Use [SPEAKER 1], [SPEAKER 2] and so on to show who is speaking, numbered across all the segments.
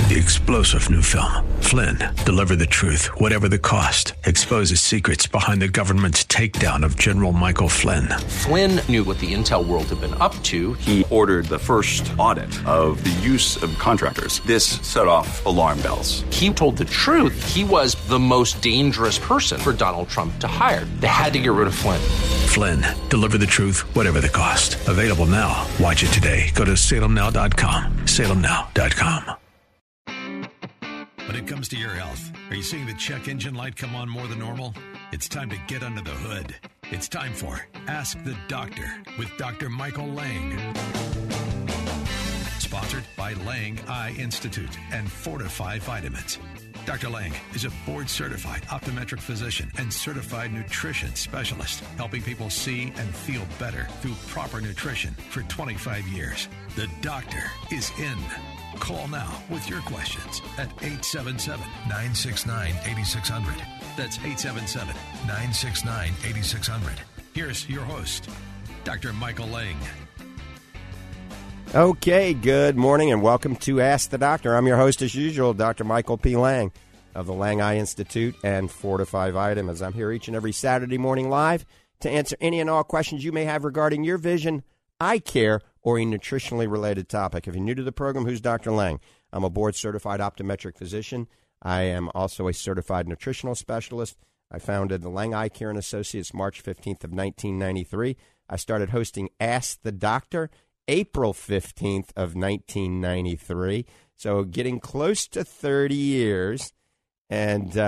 [SPEAKER 1] The explosive new film, Flynn, deliver the truth, whatever the cost, exposes secrets behind the government's takedown of General Michael Flynn.
[SPEAKER 2] Flynn knew what the intel world had been up to.
[SPEAKER 3] He ordered the first audit of the use of contractors. This set off alarm bells.
[SPEAKER 2] He told the truth. He was the most dangerous person for Donald Trump to hire. They had to get rid of Flynn.
[SPEAKER 1] Flynn, deliver the truth, whatever the cost. Available now. Watch it today. Go to salemnow.com. salemnow.com.
[SPEAKER 4] When it comes to your health, are you seeing the check engine light come on more than normal? It's time to get under the hood. It's time for Ask the Doctor with Dr. Michael Lang. Sponsored by Lang Eye Institute and Fortify Vitamins. Dr. Lang is a board-certified optometric physician and certified nutrition specialist, helping people see and feel better through proper nutrition for 25 years. The doctor is in. Call now with your questions at 877-969-8600. That's 877-969-8600. Here's your host, Dr. Michael Lang.
[SPEAKER 5] Okay, good morning and welcome to Ask the Doctor. I'm your host as usual, Dr. Michael P. Lang of the Lang Eye Institute and Fortify Vitamins. I'm here each and every Saturday morning live to answer any and all questions you may have regarding your vision, eye care, or a nutritionally related topic. If you're new to the program, who's Dr. Lang? I'm a board-certified optometric physician. I am also a certified nutritional specialist. I founded the Lang Eye Care and Associates March 15th of 1993. I started hosting Ask the Doctor April 15th of 1993. So getting close to 30 years. And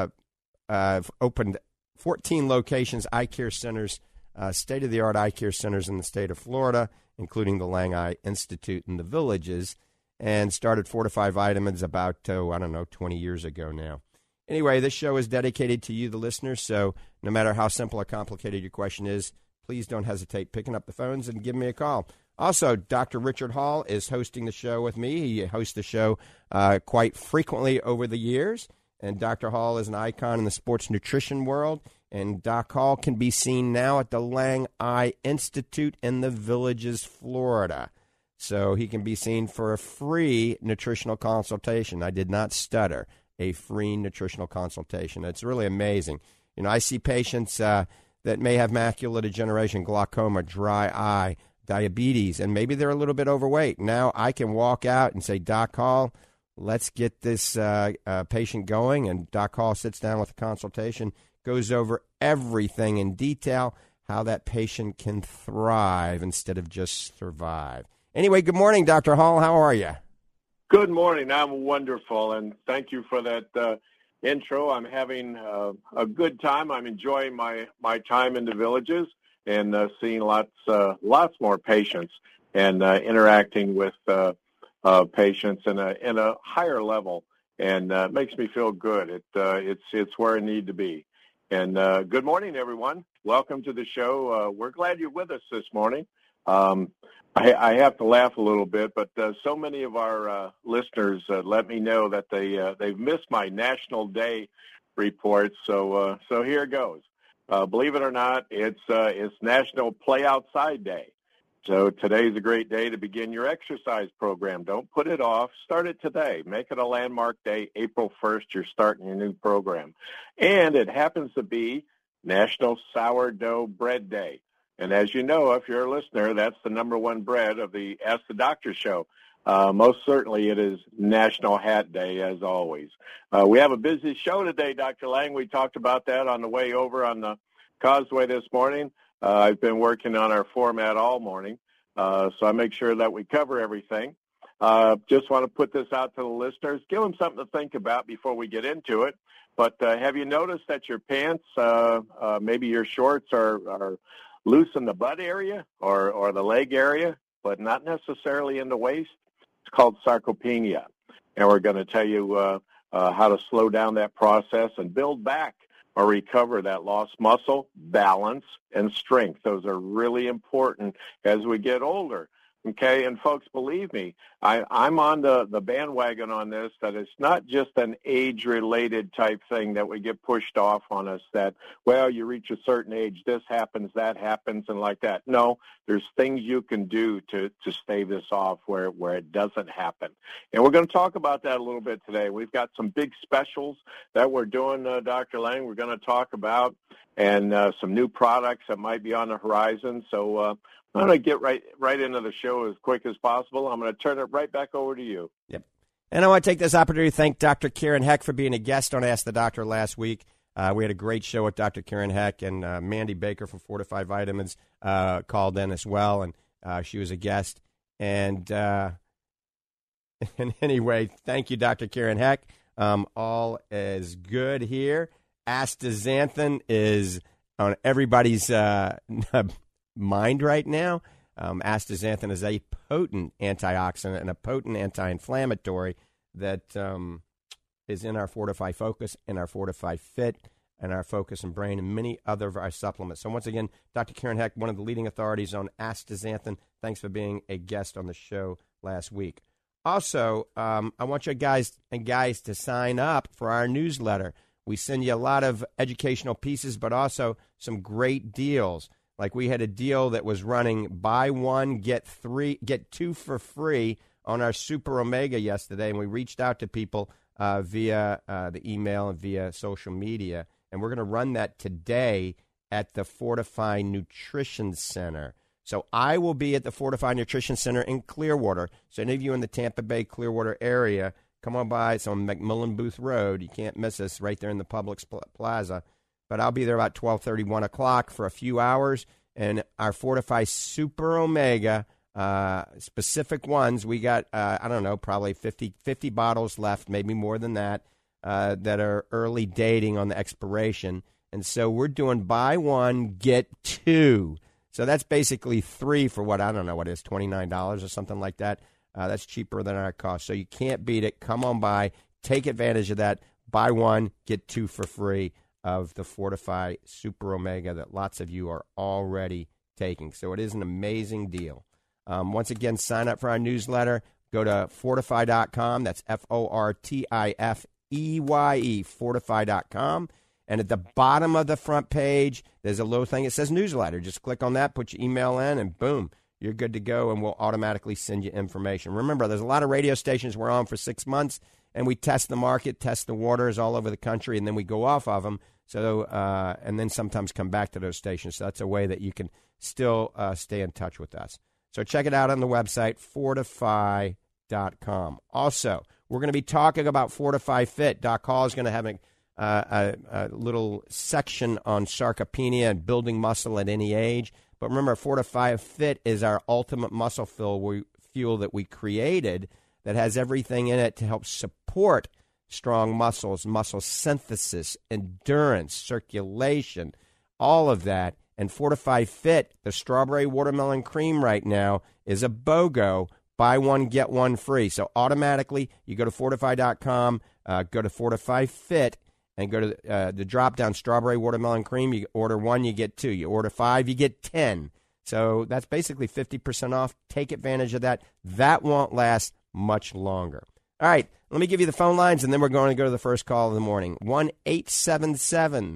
[SPEAKER 5] I've opened 14 locations, eye care centers, state-of-the-art eye care centers in the state of Florida, including the Lang Eye Institute in the Villages, and started Fortify Vitamins about, 20 years ago now. Anyway, this show is dedicated to you, the listeners, so no matter how simple or complicated your question is, please don't hesitate picking up the phones and give me a call. Also, Dr. Richard Hall is hosting the show with me. He hosts the show quite frequently over the years, and Dr. Hall is an icon in the sports nutrition world. And Doc Hall can be seen now at the Lang Eye Institute in the Villages, Florida. So he can be seen for a free nutritional consultation. I did not stutter. A free nutritional consultation. It's really amazing. You know, I see patients that may have macular degeneration, glaucoma, dry eye, diabetes, and maybe they're a little bit overweight. Now I can walk out and say, Doc Hall, let's get this patient going. And Doc Hall sits down with a consultation, goes over everything in detail, how that patient can thrive instead of just survive. Anyway, good morning, Dr. Hall. How are you?
[SPEAKER 6] Good morning. I'm wonderful, and thank you for that intro. I'm having a good time. I'm enjoying my time in the Villages and seeing lots more patients and interacting with patients in a higher level, and it makes me feel good. It's where I need to be. And good morning, everyone. Welcome to the show. We're glad you're with us this morning. I have to laugh a little bit, but so many of our listeners let me know that they've missed my National Day report. So here it goes. Believe it or not, it's National Play Outside Day. So today's a great day to begin your exercise program. Don't put it off. Start it today. Make it a landmark day. April 1st, you're starting your new program. And it happens to be National Sourdough Bread Day. And as you know, if you're a listener, that's the number one bread of the Ask the Doctor show. Most certainly it is National Hat Day, as always. We have a busy show today, Dr. Lang. We talked about that on the way over on the Causeway this morning. I've been working on our format all morning, so I make sure that we cover everything. Just want to put this out to the listeners. Give them something to think about before we get into it. But have you noticed that your pants, maybe your shorts are loose in the butt area or the leg area, but not necessarily in the waist? It's called sarcopenia. And we're going to tell you how to slow down that process and build back or recover that lost muscle, balance, and strength. Those are really important as we get older. Okay, and folks, believe me, I'm on the bandwagon on this, that it's not just an age-related type thing that we get pushed off on us that, well, you reach a certain age, this happens, that happens, and like that. No, there's things you can do to stave this off where it doesn't happen. And we're going to talk about that a little bit today. We've got some big specials that we're doing, Dr. Lang, we're going to talk about, and some new products that might be on the horizon. So I'm going to get right into the show as quick as possible. I'm going to turn it right back over to you.
[SPEAKER 5] Yep. And I want to take this opportunity to thank Dr. Karen Heck for being a guest on Ask the Doctor last week. We had a great show with Dr. Karen Heck, and Mandy Baker from Fortify Vitamins called in as well, and she was a guest. And anyway, thank you, Dr. Karen Heck. All is good here. Astaxanthin is on everybody's mind right now. Astaxanthin is a potent antioxidant and a potent anti-inflammatory that is in our Fortify Focus, and our Fortify Fit, and our Focus and Brain, and many other of our supplements. So once again, Dr. Karen Heck, one of the leading authorities on astaxanthin, thanks for being a guest on the show last week. Also, I want you guys to sign up for our newsletter. We send you a lot of educational pieces, but also some great deals. Like we had a deal that was running buy one, get two for free on our Super Omega yesterday, and we reached out to people via the email and via social media, and we're going to run that today at the Fortify Nutrition Center. So I will be at the Fortify Nutrition Center in Clearwater. So any of you in the Tampa Bay, Clearwater area, come on by. It's on McMillan Booth Road. You can't miss us right there in the Publix Plaza. But I'll be there about 12:30, 1 o'clock for a few hours. And our Fortify Super Omega, specific ones, we got, probably 50 bottles left, maybe more than that are early dating on the expiration. And so we're doing buy one, get two. So that's basically three for what, I don't know what it is, $29 or something like that. That's cheaper than our cost. So you can't beat it. Come on by. Take advantage of that. Buy one, get two for free of the Fortify Super Omega that lots of you are already taking. So it is an amazing deal. Once again, sign up for our newsletter. Go to fortify.com. That's FORTIFEYE, fortify.com. And at the bottom of the front page, there's a little thing that says newsletter. Just click on that, put your email in, and boom, you're good to go, and we'll automatically send you information. Remember, there's a lot of radio stations we're on for 6 months, and we test the market, test the waters all over the country, and then we go off of them. So, and then sometimes come back to those stations. So that's a way that you can still stay in touch with us. So check it out on the website, fortify.com. Also, we're going to be talking about Fortify Fit. Doc Hall is going to have a little section on sarcopenia and building muscle at any age. But remember, Fortify Fit is our ultimate muscle fuel that we created that has everything in it to help support strong muscles, muscle synthesis, endurance, circulation, all of that. And Fortify Fit, the strawberry watermelon cream right now, is a BOGO. Buy one, get one free. So automatically, you go to fortify.com, go to Fortify Fit, and go to the drop-down strawberry watermelon cream. You order one, you get two. You order 5, you get 10. So that's basically 50% off. Take advantage of that. That won't last much longer. All right, let me give you the phone lines, and then we're going to go to the first call of the morning. 1-877-969-8600.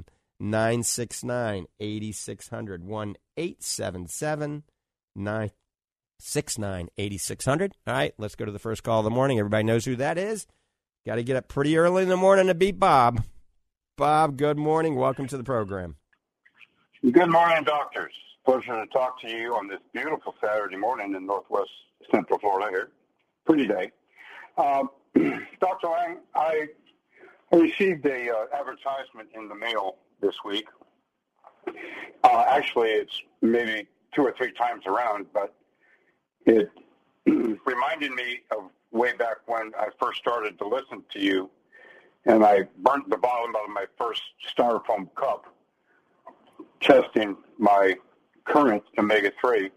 [SPEAKER 5] 1-877-969-8600. All right, let's go to the first call of the morning. Everybody knows who that is. Got to get up pretty early in the morning to beat Bob. Bob, good morning. Welcome to the program.
[SPEAKER 7] Good morning, doctors. Pleasure to talk to you on this beautiful Saturday morning in Northwest Central Florida here. Pretty day. Dr. Lang, I received a advertisement in the mail this week. Actually, it's maybe 2 or 3 times around, but it reminded me of way back when I first started to listen to you, and I burnt the bottom of my first styrofoam cup testing my current omega-3.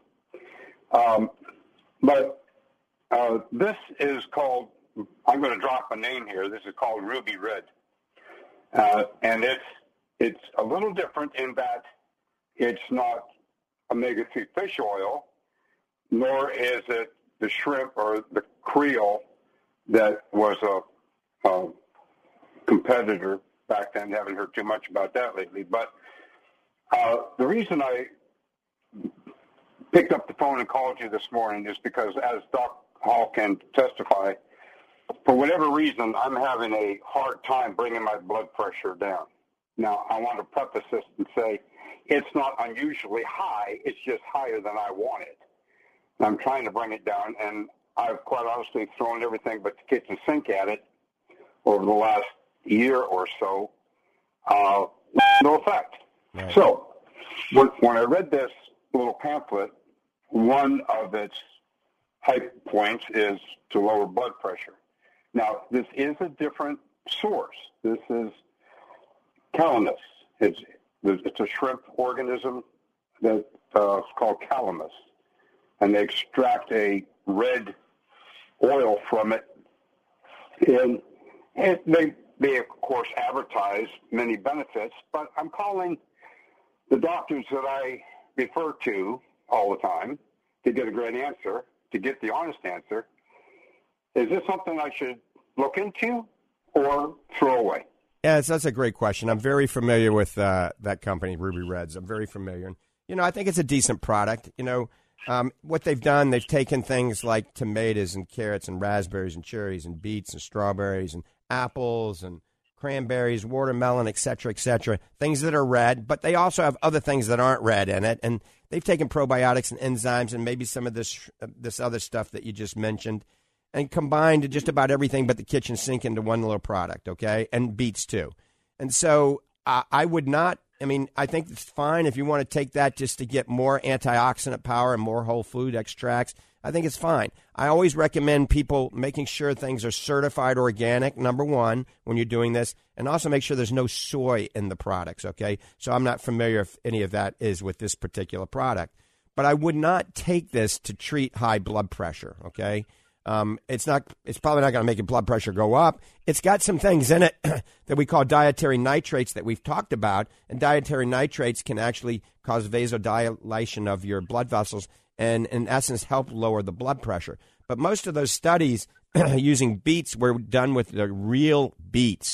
[SPEAKER 7] But this is called, I'm going to drop a name here, this is called Ruby Red. And it's a little different in that it's not omega-3 fish oil, nor is it the shrimp or the Creole that was a competitor back then. Haven't heard too much about that lately. But the reason I picked up the phone and called you this morning is because, as Doc Hall can testify, for whatever reason, I'm having a hard time bringing my blood pressure down. Now, I want to preface this and say it's not unusually high. It's just higher than I want it. I'm trying to bring it down, and I've quite honestly thrown everything but the kitchen sink at it over the last year or so. No effect. Right. So when I read this little pamphlet, one of its hype points is to lower blood pressure. Now, this is a different source. This is Calamus. It's a shrimp organism that's called Calamus, and they extract a red oil from it, and they of course advertise many benefits, but I'm calling the doctors that I refer to all the time to get a great answer, to get the honest answer. Is this something I should look into or throw away?
[SPEAKER 5] Yeah, that's a great question. I'm very familiar with that company, Ruby Reds. I'm very familiar. And, I think it's a decent product. What they've done, they've taken things like tomatoes and carrots and raspberries and cherries and beets and strawberries and apples and cranberries, watermelon, et cetera, things that are red, but they also have other things that aren't red in it. And they've taken probiotics and enzymes and maybe some of this other stuff that you just mentioned and combined just about everything but the kitchen sink into one little product, okay, and beets too. And so I would not, I think it's fine if you want to take that just to get more antioxidant power and more whole food extracts. I think it's fine. I always recommend people making sure things are certified organic, number one, when you're doing this, and also make sure there's no soy in the products, okay? So I'm not familiar if any of that is with this particular product. But I would not take this to treat high blood pressure, okay? It's probably not going to make your blood pressure go up. It's got some things in it that we call dietary nitrates that we've talked about, and dietary nitrates can actually cause vasodilation of your blood vessels and, in essence, help lower the blood pressure. But most of those studies using beets were done with the real beets,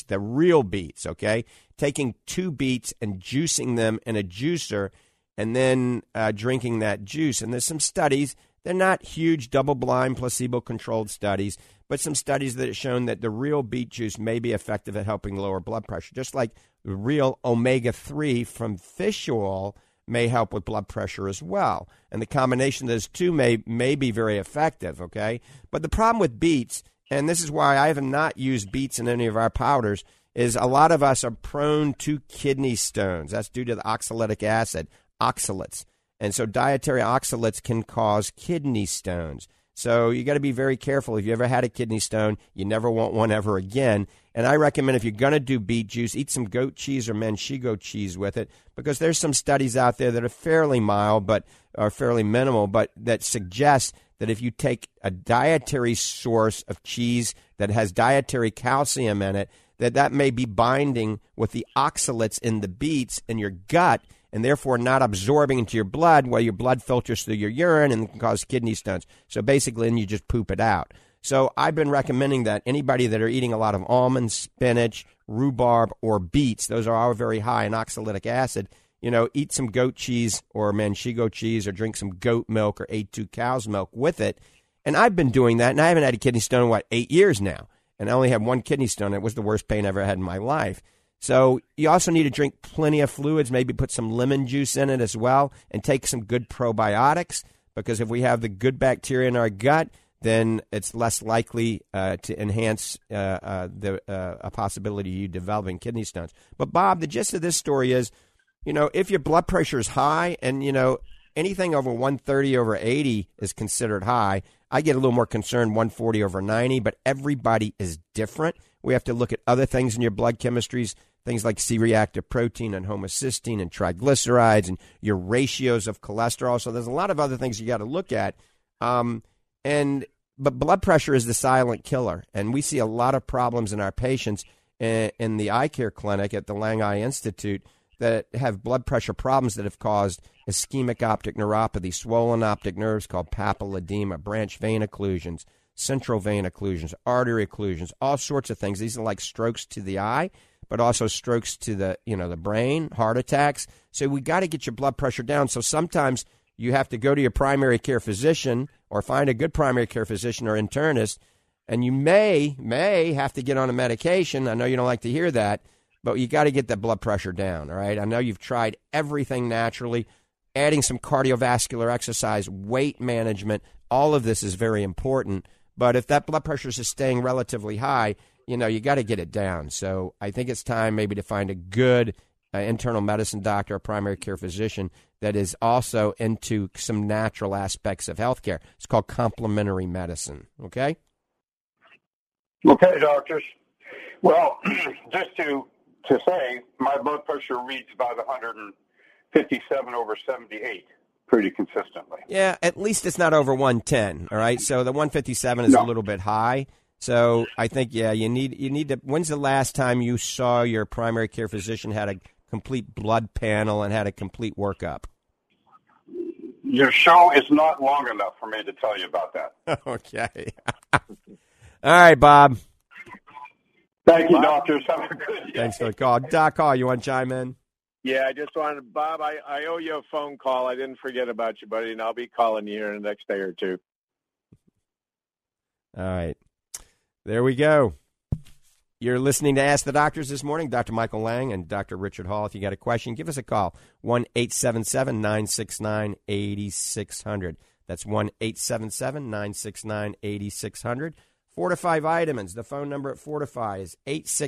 [SPEAKER 5] okay? Taking 2 beets and juicing them in a juicer and then drinking that juice. And there's some studies. They're not huge double-blind placebo-controlled studies, but some studies that have shown that the real beet juice may be effective at helping lower blood pressure, just like the real omega-3 from fish oil may help with blood pressure as well. And the combination of those two may be very effective, okay? But the problem with beets, and this is why I have not used beets in any of our powders, is a lot of us are prone to kidney stones. That's due to the oxalic acid, oxalates. And so dietary oxalates can cause kidney stones. So you got to be very careful. If you ever had a kidney stone, you never want one ever again. And I recommend if you're going to do beet juice, eat some goat cheese or manchego cheese with it, because there's some studies out there that are fairly mild but are fairly minimal, but that suggest that if you take a dietary source of cheese that has dietary calcium in it, that may be binding with the oxalates in the beets in your gut, and therefore not absorbing into your blood while your blood filters through your urine and can cause kidney stones. So basically, then you just poop it out. So I've been recommending that anybody that are eating a lot of almonds, spinach, rhubarb, or beets, those are all very high in oxalic acid, eat some goat cheese or manchego cheese or drink some goat milk or A2 cow's milk with it. And I've been doing that, and I haven't had a kidney stone in, 8 years now. And I only had one kidney stone. It was the worst pain I ever had in my life. So you also need to drink plenty of fluids, maybe put some lemon juice in it as well, and take some good probiotics, because if we have the good bacteria in our gut, then it's less likely to enhance a possibility of you developing kidney stones. But, Bob, the gist of this story is, if your blood pressure is high and, anything over 130 over 80 is considered high, I get a little more concerned 140 over 90, but everybody is different. We have to look at other things in your blood chemistries, things like C-reactive protein and homocysteine and triglycerides and your ratios of cholesterol. So there's a lot of other things you got to look at. But blood pressure is the silent killer, and we see a lot of problems in our patients in the eye care clinic at the Lang Eye Institute that have blood pressure problems that have caused ischemic optic neuropathy, swollen optic nerves called papilledema, branch vein occlusions, central vein occlusions, artery occlusions, all sorts of things. These are like strokes to the eye, but also strokes to the brain, heart attacks. So we got to get your blood pressure down. So sometimes you have to go to your primary care physician or find a good primary care physician or internist, and you may have to get on a medication. I know you don't like to hear that, but you got to get that blood pressure down, all right? I know you've tried everything naturally, adding some cardiovascular exercise, weight management. All of this is very important. But if that blood pressure is staying relatively high, you got to get it down. So I think it's time maybe to find a good internal medicine doctor or primary care physician that is also into some natural aspects of healthcare. It's called complementary medicine, okay?
[SPEAKER 7] Okay, doctors. Well, just to say, my blood pressure reads about 157/78 pretty consistently.
[SPEAKER 5] Yeah, at least it's not over 110, all right? So the 157 is a little bit high. So I think, you need to. When's the last time you saw your primary care physician had a complete blood panel and had a complete workup?
[SPEAKER 7] Your show is not long enough for me to tell you about that.
[SPEAKER 5] Okay. All right, Bob.
[SPEAKER 7] Thank you, doctors. Have a good day.
[SPEAKER 5] Thanks for the call. Doc Hall, you want to chime in?
[SPEAKER 6] Yeah, I just wanted, Bob, I owe you a phone call. I didn't forget about you, buddy, and I'll be calling you here in the next day or two.
[SPEAKER 5] All right. There we go. You're listening to Ask the Doctors this morning. Dr. Michael Lang and Dr. Richard Hall. If you got a question, give us a call. 1-877-969-8600. That's 1-877-969-8600. Fortify Vitamins. The phone number at Fortify is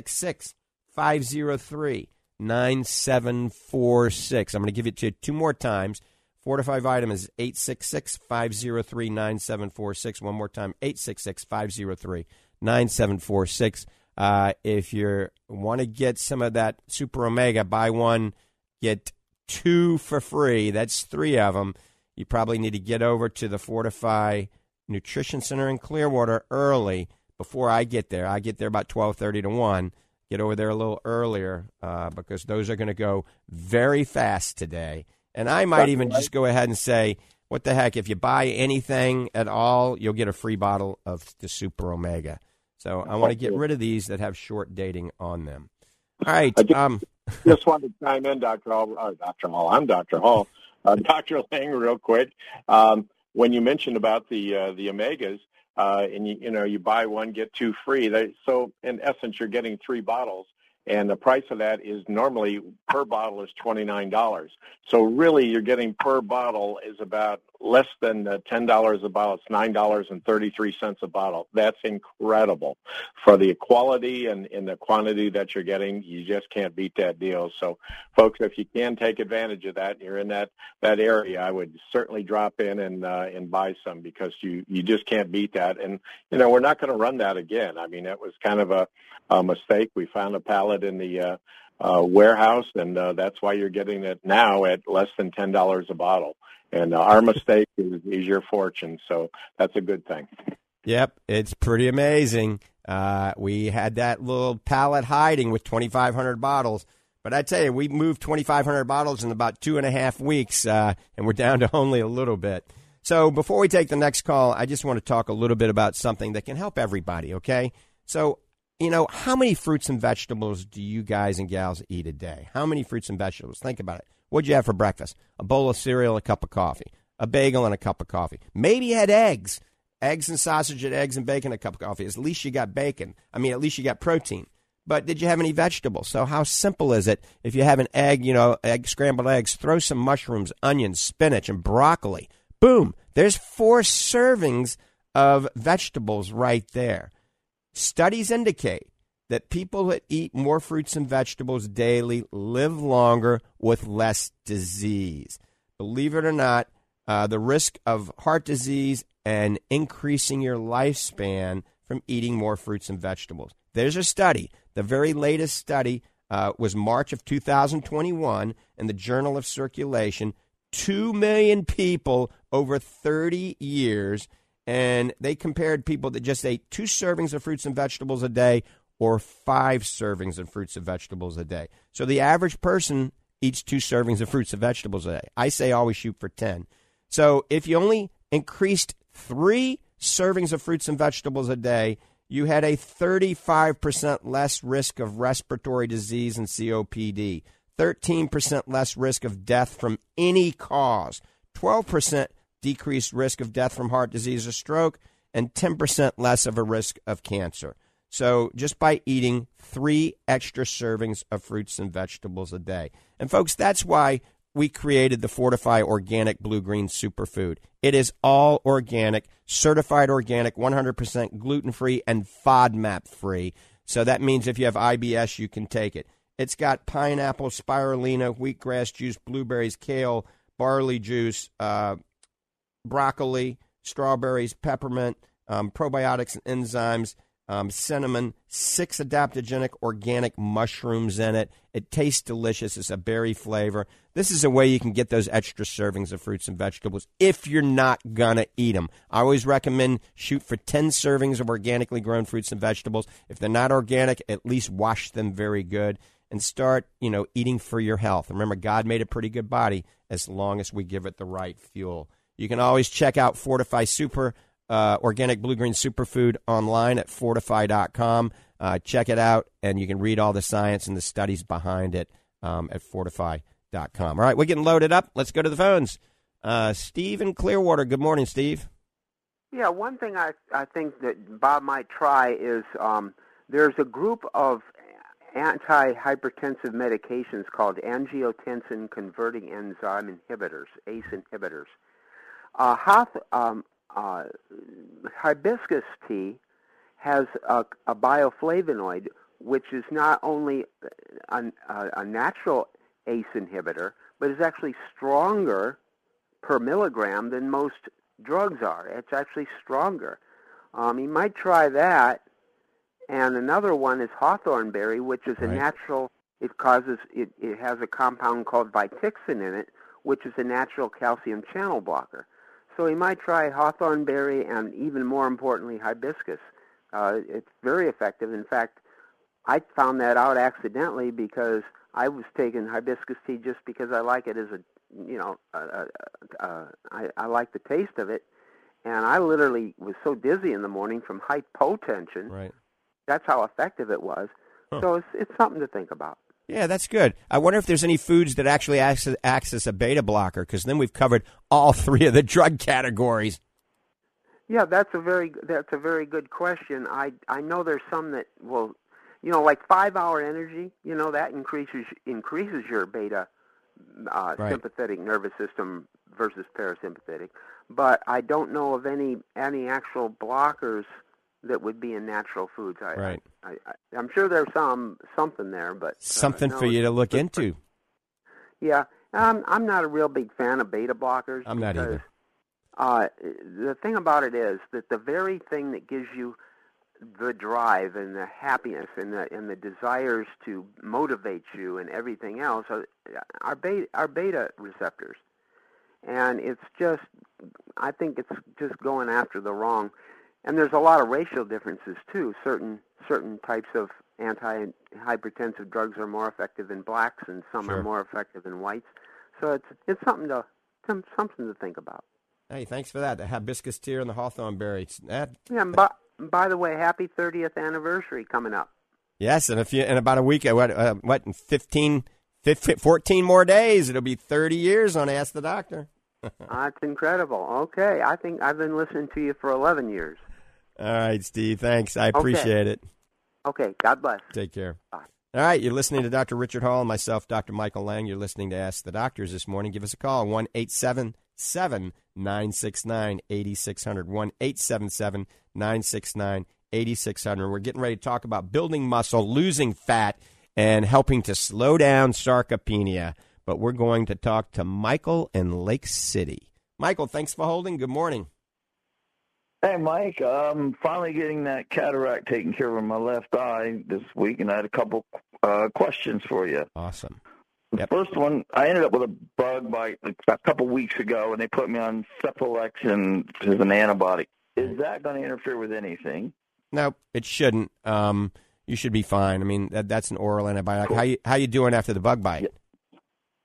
[SPEAKER 5] 866-503-9746. I'm going to give it to you two more times. Fortify Vitamins, 866-503-9746. One more time, 866-503-9746. If you want to get some of that Super Omega, buy one, get two for free. That's 3 of them. You probably need to get over to the Fortify Nutrition Center in Clearwater early before I get there. I get there about 12:30 to 1. Get over there a little earlier because those are going to go very fast today. And I might even just go ahead and say, what the heck, if you buy anything at all, you'll get a free bottle of the Super Omega. So I want to get rid of these that have short dating on them. All right.
[SPEAKER 6] Just wanted to chime in, Dr. Hall. I'm Dr. Hall. Dr. Lang, real quick. When you mentioned about the Omegas, and you buy one, get 2 free. So in essence, you're getting 3 bottles. And the price of that is normally per bottle is $29. So really you're getting per bottle is about less than $10 a bottle. It's $9.33 a bottle. That's incredible. For the quality and the quantity that you're getting, you just can't beat that deal. So folks, if you can take advantage of that and you're in that area, I would certainly drop in and buy some because you just can't beat that. And, we're not going to run that again. I mean, that was kind of a mistake. We found a pallet in the warehouse, and that's why you're getting it now at less than $10 a bottle. And our mistake is your fortune, so that's a good thing.
[SPEAKER 5] Yep, it's pretty amazing. We had that little pallet hiding with 2,500 bottles. But I tell you, we moved 2,500 bottles in about 2.5 weeks, and we're down to only a little bit. So before we take the next call, I just want to talk a little bit about something that can help everybody, okay? So, how many fruits and vegetables do you guys and gals eat a day? How many fruits and vegetables? Think about it. What'd you have for breakfast? A bowl of cereal, a cup of coffee, a bagel, and a cup of coffee. Maybe you had eggs and sausage and eggs and bacon, a cup of coffee. At least you got bacon. At least you got protein. But did you have any vegetables? So how simple is it if you have an egg, scrambled eggs, throw some mushrooms, onions, spinach, and broccoli. Boom. There's 4 servings of vegetables right there. Studies indicate that people that eat more fruits and vegetables daily live longer with less disease. Believe it or not, the risk of heart disease and increasing your lifespan from eating more fruits and vegetables. There's a study. The very latest study was March of 2021 in the Journal of Circulation. 2 million people over 30 years, and they compared people that just ate 2 servings of fruits and vegetables a day or 5 servings of fruits and vegetables a day. So the average person eats 2 servings of fruits and vegetables a day. I say always shoot for 10. So if you only increased 3 servings of fruits and vegetables a day, you had a 35% less risk of respiratory disease and COPD, 13% less risk of death from any cause, 12% decreased risk of death from heart disease or stroke, and 10% less of a risk of cancer. So just by eating 3 extra servings of fruits and vegetables a day. And folks, that's why we created the Fortify Organic Blue-Green Superfood. It is all organic, certified organic, 100% gluten-free, and FODMAP-free. So that means if you have IBS, you can take it. It's got pineapple, spirulina, wheatgrass juice, blueberries, kale, barley juice, broccoli, strawberries, peppermint, probiotics and enzymes, cinnamon, 6 adaptogenic organic mushrooms in it. It tastes delicious. It's a berry flavor. This is a way you can get those extra servings of fruits and vegetables if you're not going to eat them. I always recommend shoot for 10 servings of organically grown fruits and vegetables. If they're not organic, at least wash them very good and start, eating for your health. Remember, God made a pretty good body as long as we give it the right fuel. You can always check out Fortify Super Organic Blue-Green Superfood online at fortify.com. Check it out, and you can read all the science and the studies behind it at fortify.com. All right, we're getting loaded up. Let's go to the phones. Steve in Clearwater. Good morning, Steve.
[SPEAKER 8] Yeah, one thing I think that Bob might try is there's a group of antihypertensive medications called angiotensin-converting enzyme inhibitors, ACE inhibitors. Hibiscus tea has a bioflavonoid, which is not only a natural ACE inhibitor, but is actually stronger per milligram than most drugs are. It's actually stronger. You might try that. And another one is hawthorn berry, which is a natural. It has a compound called Vitixin in it, which is a natural calcium channel blocker. So you might try hawthorn berry and, even more importantly, hibiscus. It's very effective. In fact, I found that out accidentally because I was taking hibiscus tea just because I like it as I like the taste of it. And I literally was so dizzy in the morning from hypotension.
[SPEAKER 5] Right.
[SPEAKER 8] That's how effective it was. Huh. So it's something to think about.
[SPEAKER 5] Yeah, that's good. I wonder if there's any foods that actually acts as a beta blocker, because then we've covered all 3 of the drug categories.
[SPEAKER 8] Yeah, that's a very good question. I know there's some that will, like 5-hour energy. That increases your beta sympathetic nervous system versus parasympathetic. But I don't know of any actual blockers that would be in natural foods. I'm sure there's something there, but
[SPEAKER 5] something for you to look into.
[SPEAKER 8] Yeah, I'm not a real big fan of beta blockers.
[SPEAKER 5] I'm not either.
[SPEAKER 8] The thing about it is that the very thing that gives you the drive and the happiness and the desires to motivate you and everything else are beta receptors, and I think it's just going after the wrong. And there's a lot of racial differences too. Certain types of antihypertensive drugs are more effective in blacks, and some are more effective in whites. So it's something to think about.
[SPEAKER 5] Hey, thanks for that. The hibiscus tea and the hawthorn berry.
[SPEAKER 8] Yeah. And by the way, happy 30th anniversary coming up.
[SPEAKER 5] Yes, and in about a week, in 14 more days, it'll be 30 years on Ask the Doctor.
[SPEAKER 8] That's incredible. Okay, I think I've been listening to you for 11 years.
[SPEAKER 5] All right, Steve. Thanks. I appreciate it.
[SPEAKER 8] Okay. God bless.
[SPEAKER 5] Take care.
[SPEAKER 8] Bye.
[SPEAKER 5] All right. You're listening to Dr. Richard Hall and myself, Dr. Michael Lang. You're listening to Ask the Doctors this morning. Give us a call, 1-877-969-8600, 1-877-969-8600. We're getting ready to talk about building muscle, losing fat, and helping to slow down sarcopenia. But we're going to talk to Michael in Lake City. Michael, thanks for holding. Good morning.
[SPEAKER 9] Hey, Mike. I'm finally getting that cataract taken care of in my left eye this week, and I had a couple questions for you.
[SPEAKER 5] Awesome.
[SPEAKER 9] The first one, I ended up with a bug bite a couple weeks ago, and they put me on Cephalexin, which is an antibiotic. Is that going to interfere with anything?
[SPEAKER 5] No, it shouldn't. You should be fine. I mean, that's an oral antibiotic.
[SPEAKER 9] Cool.
[SPEAKER 5] How you doing after the bug bite?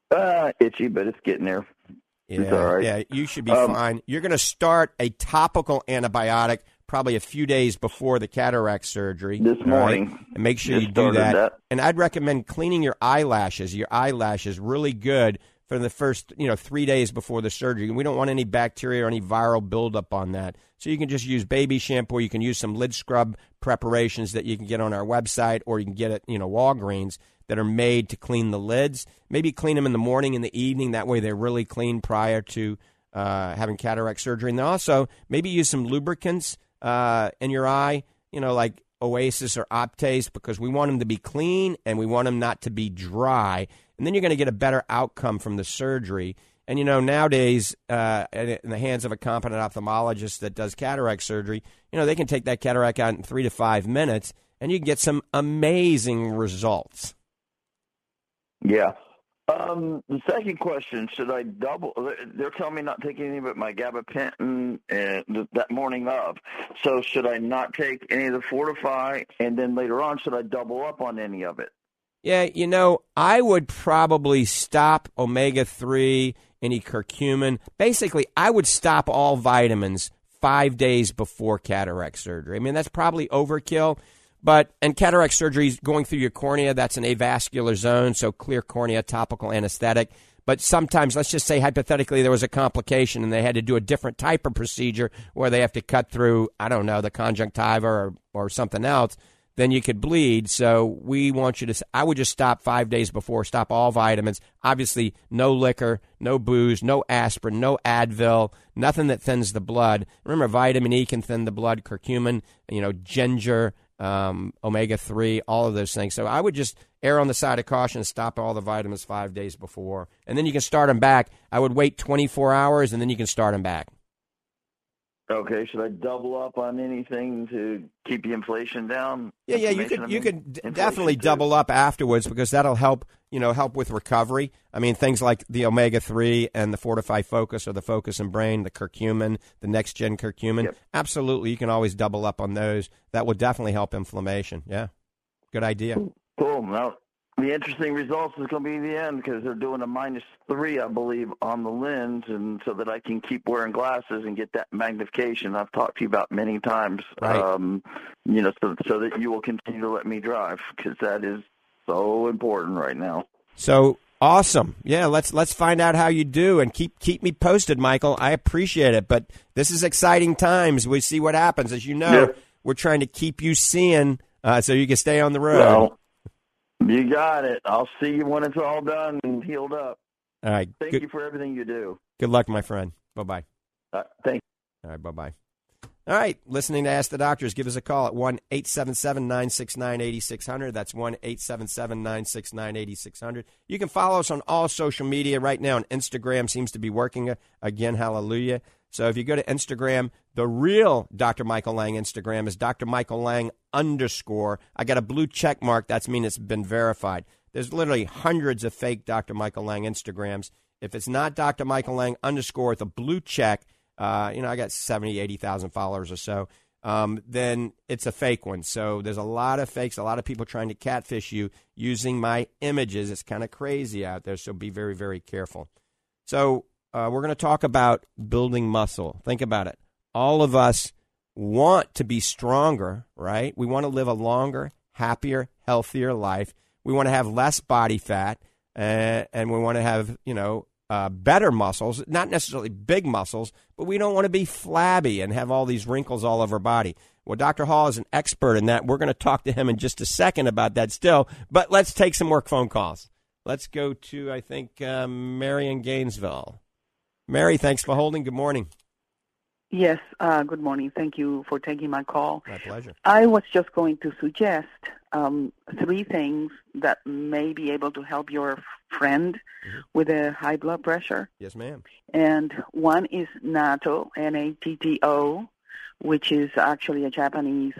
[SPEAKER 9] Itchy, but it's getting there.
[SPEAKER 5] Yeah,
[SPEAKER 9] it's all right.
[SPEAKER 5] Yeah, you should be fine. You're going to start a topical antibiotic probably a few days before the cataract surgery.
[SPEAKER 9] This morning.
[SPEAKER 5] Right? And make sure
[SPEAKER 9] Just
[SPEAKER 5] you do
[SPEAKER 9] started that.
[SPEAKER 5] And I'd recommend cleaning your eyelashes. Your eyelashes really good for the first 3 days before the surgery. We don't want any bacteria or any viral buildup on that. So you can just use baby shampoo. You can use some lid scrub preparations that you can get on our website, or you can get at Walgreens that are made to clean the lids. Maybe clean them in the morning and the evening. That way they're really clean prior to having cataract surgery. And then also maybe use some lubricants in your eye, like Oasis or Optase, because we want them to be clean and we want them not to be dry. And then you're going to get a better outcome from the surgery. And, nowadays, in the hands of a competent ophthalmologist that does cataract surgery, they can take that cataract out in 3 to 5 minutes, and you can get some amazing results.
[SPEAKER 9] Yeah. The second question, should I double? They're telling me not to take anything but my gabapentin that morning of. So should I not take any of the Fortify, and then later on, should I double up on any of it?
[SPEAKER 5] Yeah, I would probably stop omega-3, any curcumin. Basically, I would stop all vitamins 5 days before cataract surgery. I mean, that's probably overkill. And cataract surgery is going through your cornea. That's an avascular zone, so clear cornea, topical anesthetic. But sometimes, let's just say hypothetically there was a complication and they had to do a different type of procedure where they have to cut through, the conjunctiva or something else, then you could bleed. So we want you to, I would just stop 5 days before, stop all vitamins. Obviously, no liquor, no booze, no aspirin, no Advil, nothing that thins the blood. Remember, vitamin E can thin the blood, curcumin, ginger, omega-3, all of those things. So I would just err on the side of caution and stop all the vitamins 5 days before. And then you can start them back. I would wait 24 hours, and then you can start them back.
[SPEAKER 9] Okay, should I double up on anything to keep the inflation down?
[SPEAKER 5] Yeah, you could definitely double up afterwards, because that'll help, help with recovery. I mean, things like the omega-3 and the Fortify Focus, or the Focus and Brain, the curcumin, the next gen curcumin. Yep. Absolutely, you can always double up on those. That will definitely help inflammation. Yeah, good idea.
[SPEAKER 9] Cool. Now, the interesting results is going to be the end, because they're doing a -3, I believe, on the lens, and so that I can keep wearing glasses and get that magnification I've talked to you about many times.
[SPEAKER 5] Right.
[SPEAKER 9] So that you will continue to let me drive, because that is so important right now.
[SPEAKER 5] So awesome. Yeah, let's find out how you do, and keep me posted, Michael. I appreciate it, but this is exciting times. We see what happens. As you know, We're trying to keep you seeing so you can stay on the road.
[SPEAKER 9] Well, you got it. I'll see you when it's all done and healed up.
[SPEAKER 5] All right.
[SPEAKER 9] Thank you for everything you do.
[SPEAKER 5] Good luck, my friend. Bye-bye.
[SPEAKER 9] Thank you.
[SPEAKER 5] All right, bye-bye. All right, listening to Ask the Doctors, give us a call at 1-877-969-8600. That's 1-877-969-8600. You can follow us on all social media right now, and Instagram seems to be working again, hallelujah. So if you go to Instagram, the real Dr. Michael Lang Instagram is Dr. Michael Lang _ I got a blue check mark. That means it's been verified. There's literally hundreds of fake Dr. Michael Lang Instagrams. If it's not Dr. Michael Lang _ with a blue check, I got 70, 80,000 followers or so, then it's a fake one. So there's a lot of fakes, a lot of people trying to catfish you using my images. It's kind of crazy out there, so be very, very careful. So we're going to talk about building muscle. Think about it. All of us want to be stronger, right? We want to live a longer, happier, healthier life. We want to have less body fat, and we want to have, better muscles, not necessarily big muscles, but we don't want to be flabby and have all these wrinkles all over our body. Well, Dr. Hall is an expert in that. We're going to talk to him in just a second about that still, but let's take some more phone calls. Let's go to, I think, Mary in Gainesville. Mary, thanks for holding. Good morning.
[SPEAKER 10] Yes, good morning. Thank you for taking my call.
[SPEAKER 5] My pleasure.
[SPEAKER 10] I was just going to suggest 3 things that may be able to help your friend with a high blood pressure.
[SPEAKER 5] Yes, ma'am.
[SPEAKER 10] And one is natto, N-A-T-T-O, which is actually a Japanese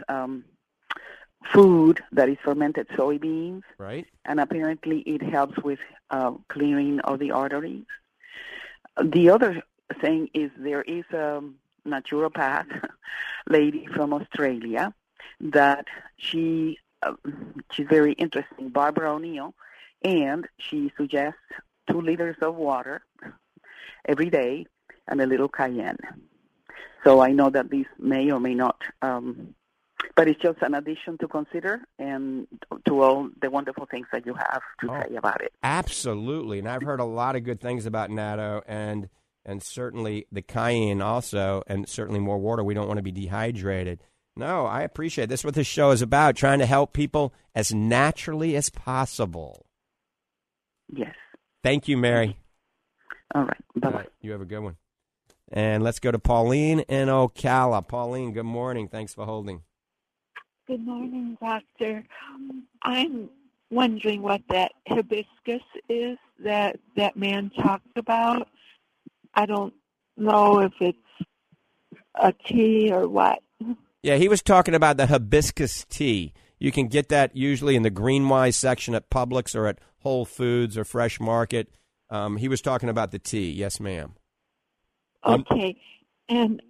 [SPEAKER 10] food that is fermented soybeans.
[SPEAKER 5] Right.
[SPEAKER 10] And apparently it helps with clearing of the arteries. The other thing is there is a naturopath lady from Australia that she's very interesting, Barbara O'Neill, and she suggests 2 liters of water every day and a little cayenne. So I know that these may or may not, but it's just an addition to consider and to all the wonderful things that you have to say about it.
[SPEAKER 5] Absolutely, and I've heard a lot of good things about natto and certainly the cayenne also, and certainly more water. We don't want to be dehydrated. No, I appreciate it. This is what this show is about, trying to help people as naturally as possible.
[SPEAKER 10] Yes.
[SPEAKER 5] Thank you, Mary.
[SPEAKER 10] All right. Bye-bye.
[SPEAKER 5] You have a good one. And let's go to Pauline in Ocala. Pauline, good morning. Thanks for holding.
[SPEAKER 11] Good morning, Doctor. I'm wondering what that hibiscus is that man talked about. I don't know if it's a tea or what.
[SPEAKER 5] Yeah, he was talking about the hibiscus tea. You can get that usually in the Greenwise section at Publix or at Whole Foods or Fresh Market. He was talking about the tea. Yes, ma'am.
[SPEAKER 11] Okay. And,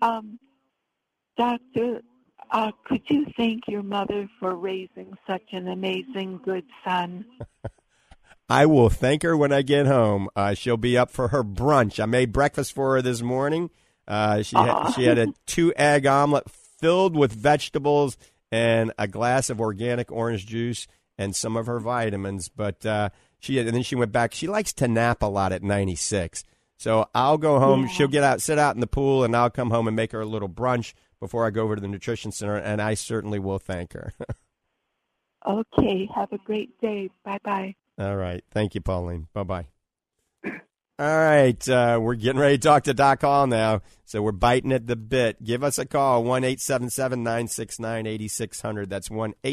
[SPEAKER 11] Doctor, could you thank your mother for raising such an amazing, good son?
[SPEAKER 5] I will thank her when I get home. She'll be up for her brunch. I made breakfast for her this morning. She had a 2-egg omelet filled with vegetables and a glass of organic orange juice and some of her vitamins. But and then she went back. She likes to nap a lot at 96. So I'll go home. Yeah. She'll sit out in the pool, and I'll come home and make her a little brunch before I go over to the nutrition center, and I certainly will thank her.
[SPEAKER 11] Okay. Have a great day. Bye-bye.
[SPEAKER 5] All right. Thank you, Pauline. Bye-bye. All right. We're getting ready to talk to Doc Hall now, so we're biting at the bit. Give us a call, 1-877-969-8600. That's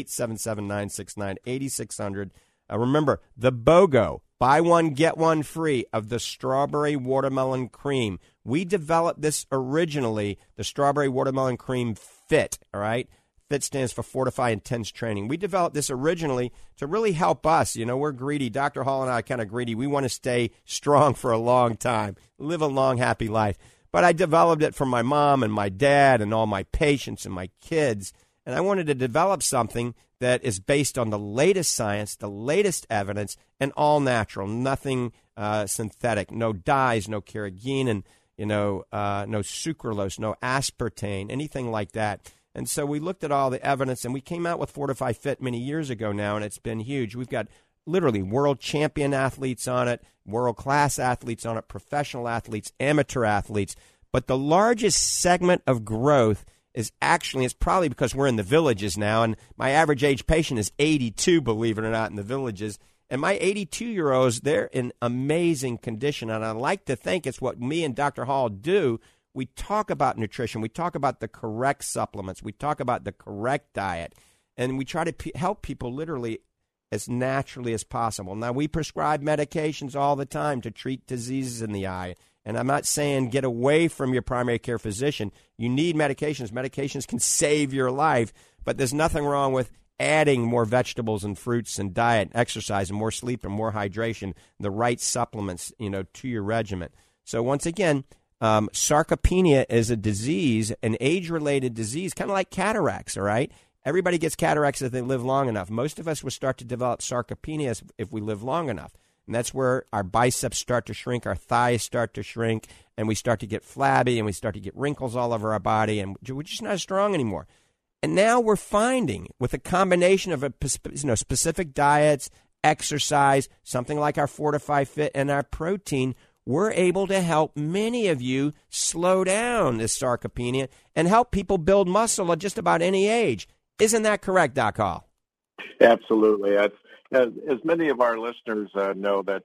[SPEAKER 5] 1-877-969-8600. Remember, the BOGO, buy one, get one free, of the strawberry watermelon cream. We developed this originally, the strawberry watermelon cream FIT, all right? FIT stands for Fortify Intense Training. We developed this originally to really help us. You know, we're greedy. Dr. Hall and I are kind of greedy. We want to stay strong for a long time, live a long, happy life. But I developed it for my mom and my dad and all my patients and my kids. And I wanted to develop something that is based on the latest science, the latest evidence, and all natural, nothing synthetic, no dyes, no carrageenan, no sucralose, no aspartame, anything like that. And so we looked at all the evidence, and we came out with Fortify Fit many years ago now, and it's been huge. We've got literally world champion athletes on it, world-class athletes on it, professional athletes, amateur athletes. But the largest segment of growth is actually, it's probably because we're in the villages now, and my average age patient is 82, believe it or not, in the villages. And my 82-year-olds, they're in amazing condition, and I like to think it's what me and Dr. Hall do. We talk about nutrition. We talk about the correct supplements. We talk about the correct diet, and we try to help people literally as naturally as possible. Now, we prescribe medications all the time to treat diseases in the eye. And I'm not saying get away from your primary care physician. You need medications. Medications can save your life, but there's nothing wrong with adding more vegetables and fruits and diet, exercise, and more sleep and more hydration, the right supplements, to your regimen. So once again, sarcopenia is a disease, an age-related disease, kind of like cataracts, all right? Everybody gets cataracts if they live long enough. Most of us will start to develop sarcopenia if we live long enough. And that's where our biceps start to shrink, our thighs start to shrink, and we start to get flabby, and we start to get wrinkles all over our body, and we're just not as strong anymore. And now we're finding, with a combination of specific diets, exercise, something like our Fortify Fit and our protein, we're able to help many of you slow down this sarcopenia and help people build muscle at just about any age. Isn't that correct, Doc Hall?
[SPEAKER 6] Absolutely. As many of our listeners know, that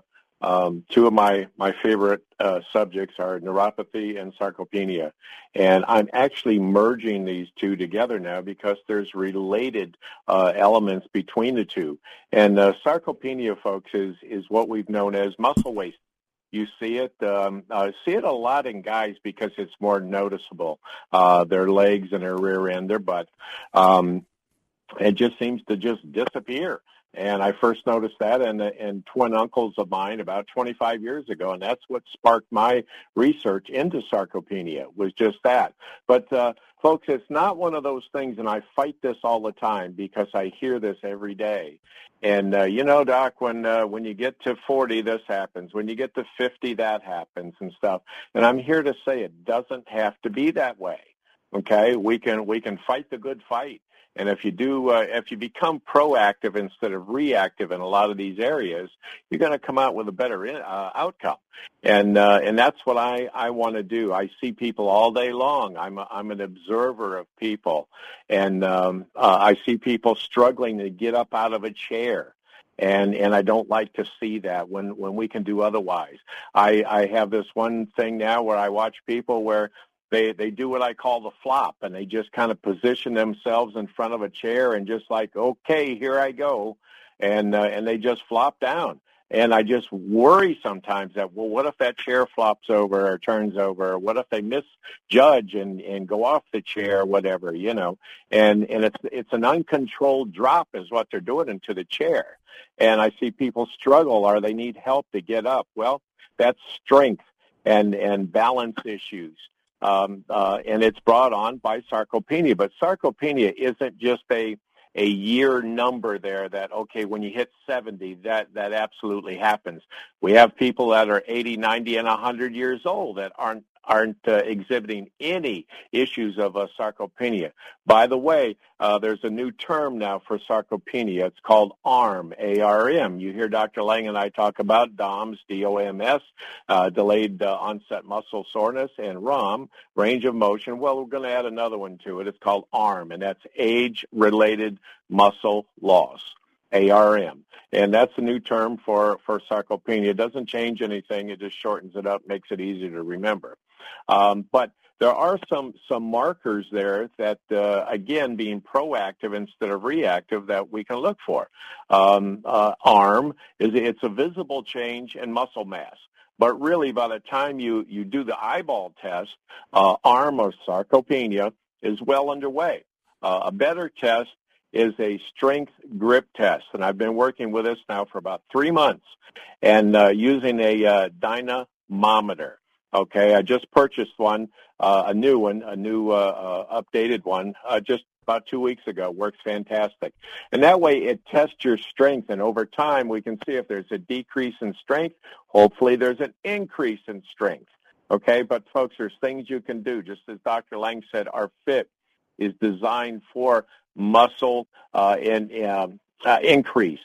[SPEAKER 6] two of my favorite subjects are neuropathy and sarcopenia. And I'm actually merging these two together now because there's related elements between the two. And sarcopenia, folks, is what we've known as muscle waste. You see it a lot in guys because it's more noticeable, their legs and their rear end, their butt. it just seems to just disappear. And I first noticed that in twin uncles of mine about 25 years ago, and that's what sparked my research into sarcopenia, was just that. But, folks, it's not one of those things, and I fight this all the time because I hear this every day. And, Doc, when you get to 40, this happens. When you get to 50, that happens and stuff. And I'm here to say it doesn't have to be that way, okay? We can fight the good fight. And if you become proactive instead of reactive in a lot of these areas, you're going to come out with a better outcome. And that's what I want to do. I see people all day long. I'm an observer of people, and I see people struggling to get up out of a chair. And I don't like to see that when we can do otherwise. I have this one thing now where I watch people where they do what I call the flop, and they just kind of position themselves in front of a chair and just like, okay, here I go, and they just flop down. And I just worry sometimes that, well, what if that chair flops over or turns over? Or what if they misjudge and go off the chair or whatever, And it's an uncontrolled drop is what they're doing into the chair. And I see people struggle or they need help to get up. Well, that's strength and balance issues. And it's brought on by sarcopenia. But sarcopenia isn't just a year number there that, okay, when you hit 70, that absolutely happens. We have people that are 80, 90, and 100 years old that aren't exhibiting any issues of sarcopenia. By the way, there's a new term now for sarcopenia. It's called ARM, A-R-M. You hear Dr. Lang and I talk about DOMS, D-O-M-S, delayed onset muscle soreness, and ROM, range of motion. Well, we're going to add another one to it. It's called ARM, and that's age-related muscle loss. ARM. And that's a new term for sarcopenia. It doesn't change anything. It just shortens it up, makes it easier to remember. But there are some markers there that, again, being proactive instead of reactive that we can look for. ARM, it's a visible change in muscle mass. But really, by the time you do the eyeball test, ARM or sarcopenia is well underway. A better test is a strength grip test, and I've been working with this now for about 3 months, and using a dynamometer. Okay, I just purchased one, a new updated one, just about 2 weeks ago. Works fantastic, and that way it tests your strength, and over time we can see if there's a decrease in strength. Hopefully, there's an increase in strength. Okay, but folks, there's things you can do. Just as Dr. Lang said, our FIT is designed for muscle increase.